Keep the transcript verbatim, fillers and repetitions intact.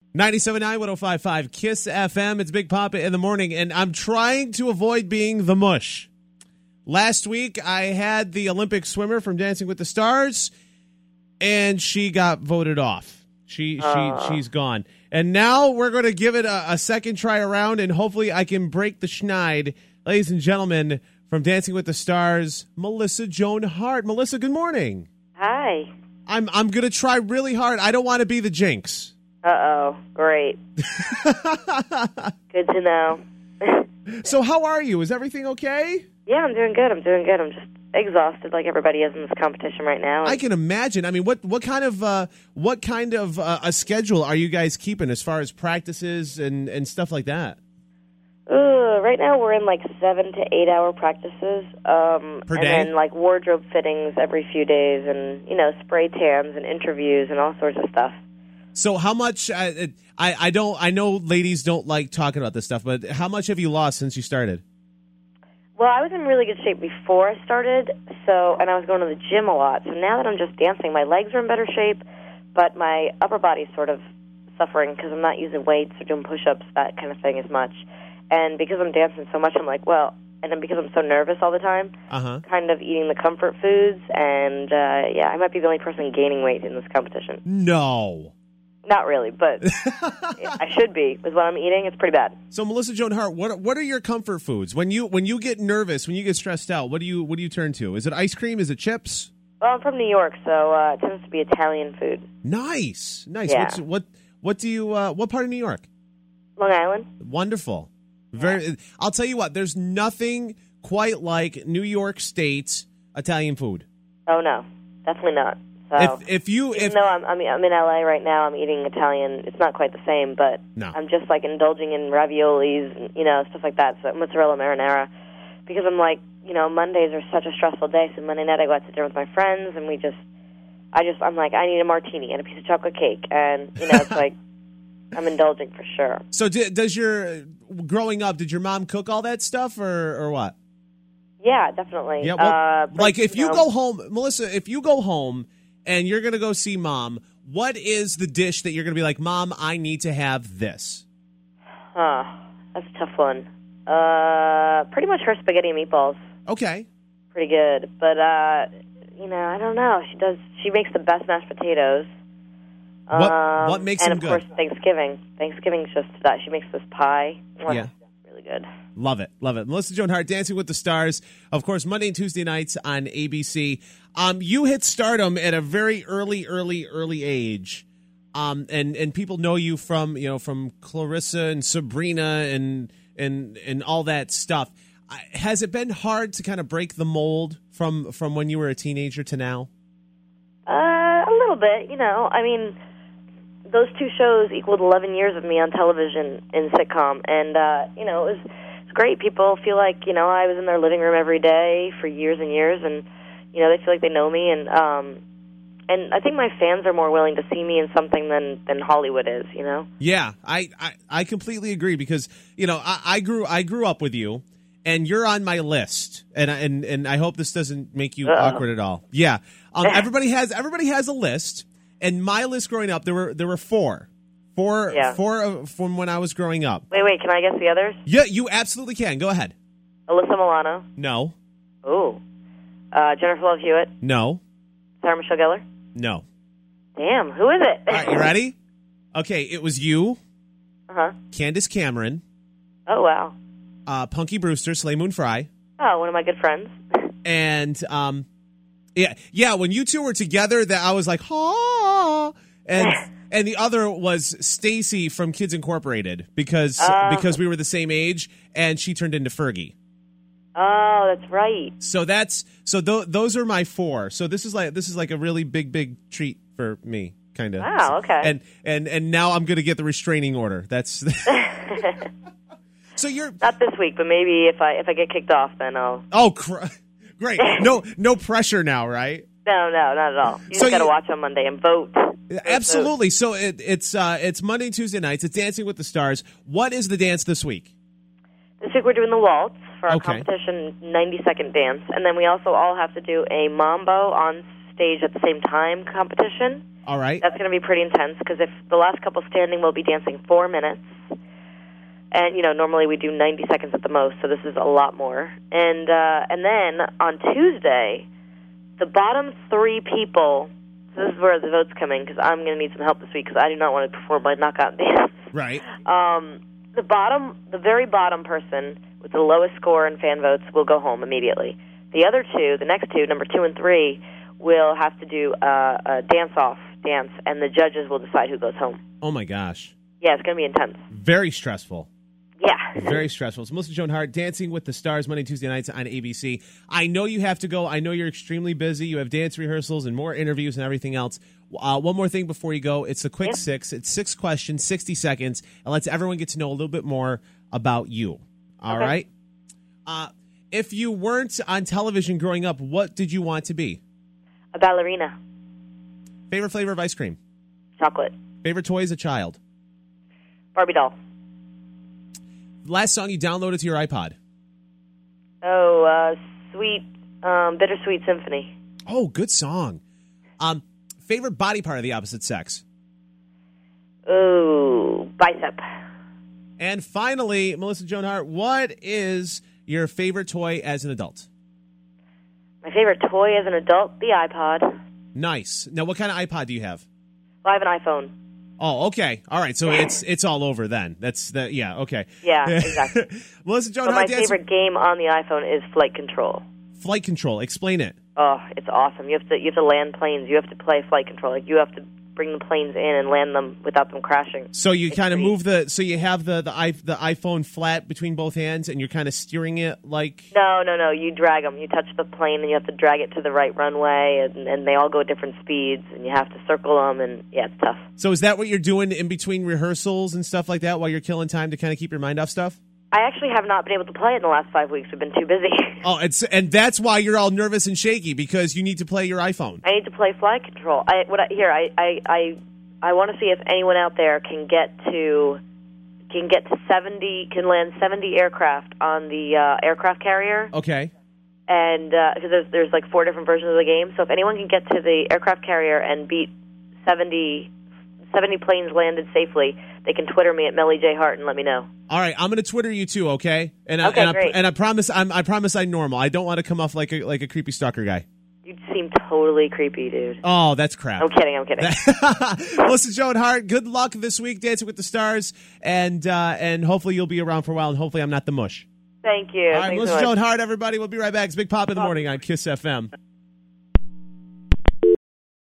ninety-seven point nine, one oh five point five KISS F M. It's Big Papa in the morning, and I'm trying to avoid being the mush. Last week, I had the Olympic swimmer from Dancing with the Stars, and she got voted off. She uh. she she's gone. And now we're going to give it a, a second try around, and hopefully I can break the schneid. Ladies and gentlemen, from Dancing with the Stars, Melissa Joan Hart. Melissa, good morning. Hi. I'm I'm going to try really hard. I don't want to be the jinx. Uh-oh. Great. Good to know. So how are you? Is everything okay? Yeah, I'm doing good. I'm doing good. I'm just exhausted like everybody is in this competition right now. I can imagine. I mean, what what kind of uh, what kind of uh, a schedule are you guys keeping as far as practices and, and stuff like that? Uh, right now we're in like seven to eight hour practices. Um, per and day? then like wardrobe fittings every few days and, you know, spray tans and interviews and all sorts of stuff. So how much, uh, I, I don't, I know ladies don't like talking about this stuff, but how much have you lost since you started? Well, I was in really good shape before I started, so and I was going to the gym a lot. So now that I'm just dancing, my legs are in better shape, but my upper body's sort of suffering because I'm not using weights or doing push-ups, that kind of thing as much. And because I'm dancing so much, I'm like, well, and then because I'm so nervous all the time, uh-huh. kind of eating the comfort foods, and uh, yeah, I might be the only person gaining weight in this competition. No. Not really, but I should be with what I'm eating. It's pretty bad. So, Melissa Joan Hart, what what are your comfort foods when you when you get nervous, when you get stressed out? What do you what do you turn to? Is it ice cream? Is it chips? Well, I'm from New York, so uh, it tends to be Italian food. Nice, nice. Yeah. What's, what what do you uh, what part of New York? Long Island. Wonderful. Very. Yeah. I'll tell you what. There's nothing quite like New York State Italian food. Oh no, definitely not. So, if if you even if though I'm, I'm I'm in L A right now, I'm eating Italian. It's not quite the same, but no. I'm just like indulging in raviolis, and, you know, stuff like that. So mozzarella marinara, because I'm like, you know, Mondays are such a stressful day. So Monday night I go out to dinner with my friends, and we just, I just, I'm like, I need a martini and a piece of chocolate cake, and you know, it's like I'm indulging for sure. So d- does your growing up? Did your mom cook all that stuff, or or what? Yeah, definitely. Yeah, well, uh, but, like if you, know, go home, Melissa, if you go home and you're going to go see Mom, what is the dish that you're going to be like, Mom, I need to have this? Huh, that's a tough one. Uh, pretty much her spaghetti and meatballs. Okay. Pretty good, but uh, you know, I don't know. She does. She makes the best mashed potatoes. What um, what makes and them of good? course Thanksgiving. Thanksgiving's just that. She makes this pie. Mwah, Yeah. really good. Love it, love it. Melissa Joan Hart, Dancing with the Stars, of course, Monday and Tuesday nights on A B C. Um, you hit stardom at a very early, early, early age, um, and and people know you from you know from Clarissa and Sabrina and and and all that stuff. Uh, has it been hard to kind of break the mold from from when you were a teenager to now? Uh, a little bit. You know, I mean, those two shows equaled eleven years of me on television in sitcom, and uh, you know, it was. It's great. People feel like, you know, I was in their living room every day for years and years, and, you know, they feel like they know me. And um, and I think my fans are more willing to see me in something than, than Hollywood is, you know? Yeah, I, I, I completely agree because, you know, I, I grew I grew up with you, and you're on my list. And, I- and, and I hope this doesn't make you Uh-oh. awkward at all. Yeah. Um, everybody has everybody has a list, and my list growing up, there were there were four. Four, Yeah. four of, from when I was growing up. Wait, wait, can I guess the others? Yeah, you absolutely can. Go ahead. Alyssa Milano. No. Ooh. Uh, Jennifer Love Hewitt. No. Sarah Michelle Gellar. No. Damn, who is it? All right, you ready? Okay, it was you, Uh-huh. Candace Cameron, Oh, wow. uh, Punky Brewster, Slay Moon Fry, Oh, one of my good friends. and um, yeah, yeah. When you two were together, that I was like, ha, and and the other was Stacy from Kids Incorporated because Oh. because we were the same age, and she turned into Fergie. Oh, that's right. So that's so th- those are my four. So this is like this is like a really big big treat for me, kind of. Wow, okay. And and and now I'm going to get the restraining order. That's so you're Not this week, but maybe if I if I get kicked off, then I'll... oh cr- great. No no pressure now, right? No, no, not at all. You So just got to you- watch on Monday and vote. Vote, Absolutely. So it, it's uh, it's Monday and Tuesday nights. It's Dancing with the Stars. What is the dance this week? vote. This week we're doing the waltz for our Okay. competition ninety-second dance, and then we also all have to do a mambo on stage at the same time competition. All right. That's going to be pretty intense because if the last couple standing will be dancing four minutes, and you know normally we do ninety seconds at the most, so this is a lot more. And uh, and then on Tuesday, the bottom three people. So this is where the votes come in because I'm going to need some help this week because I do not want to perform my knockout dance. Right. Um, the bottom, the very bottom person with the lowest score in fan votes will go home immediately. The other two, the next two, number two and three, will have to do uh, a dance-off dance, and the judges will decide who goes home. Oh, my gosh. Yeah, it's going to be intense. Very stressful. Yeah. Very stressful. It's Melissa Joan Hart, Dancing with the Stars, Monday and Tuesday nights on A B C. I know you have to go. I know you're extremely busy. You have dance rehearsals and more interviews and everything else. Uh, one more thing before you go. It's a quick yeah. six. It's six questions, sixty seconds. It lets everyone get to know a little bit more about you. All okay. right? Uh, if you weren't on television growing up, what did you want to be? A ballerina. Favorite flavor of ice cream? Chocolate. Favorite toy as a child? Barbie doll. Last song you downloaded to your iPod? Oh, uh, sweet, um, Bittersweet Symphony. Oh, good song. Um, favorite body part of the opposite sex? Ooh, bicep. And finally, Melissa Joan Hart, what is your favorite toy as an adult? My favorite toy as an adult? The iPod. Nice. Now, what kind of iPod do you have? Well, I have an iPhone. Oh, okay. All right. So it's it's all over then. That's the yeah. Okay. Yeah, exactly. Melissa Joan but Hart. My favorite game on the iPhone is Flight Control. Flight Control. Explain it. Oh, it's awesome. You have to you have to land planes. You have to play Flight Control. Like you have to bring the planes in and land them without them crashing. So you it's kind of pretty... move the. So you have the the, i the iPhone flat between both hands, and you're kind of steering it like. No, no, no. You drag them. You touch the plane, and you have to drag it to the right runway, and, and they all go at different speeds, and you have to circle them, and yeah, it's tough. So is that what you're doing in between rehearsals and stuff like that while you're killing time to kind of keep your mind off stuff? I actually have not been able to play it in the last five weeks. We've been too busy. Oh, it's and that's why you're all nervous and shaky because you need to play your iPhone. I need to play Flight Control. I what I, here I I I, I want to see if anyone out there can get to can get to seventy can land seventy aircraft on the uh, aircraft carrier. Okay. And because uh, there's there's like four different versions of the game, so if anyone can get to the aircraft carrier and beat seventy, seventy planes landed safely, they can Twitter me at Melly J Hart and let me know. All right, I'm going to Twitter you too, okay? And okay, I, and great. I, and I promise, I'm, I promise, I'm normal. I don't want to come off like a like a creepy stalker guy. You seem totally creepy, dude. Oh, that's crap. I'm kidding. I'm kidding. Melissa Joan Hart, good luck this week, Dancing with the Stars, and uh, and hopefully you'll be around for a while, and hopefully I'm not the mush. Thank you. All right, Thanks Melissa so much. Joan Hart, everybody. We'll be right back. It's Big Pop in the Morning on Kiss F M.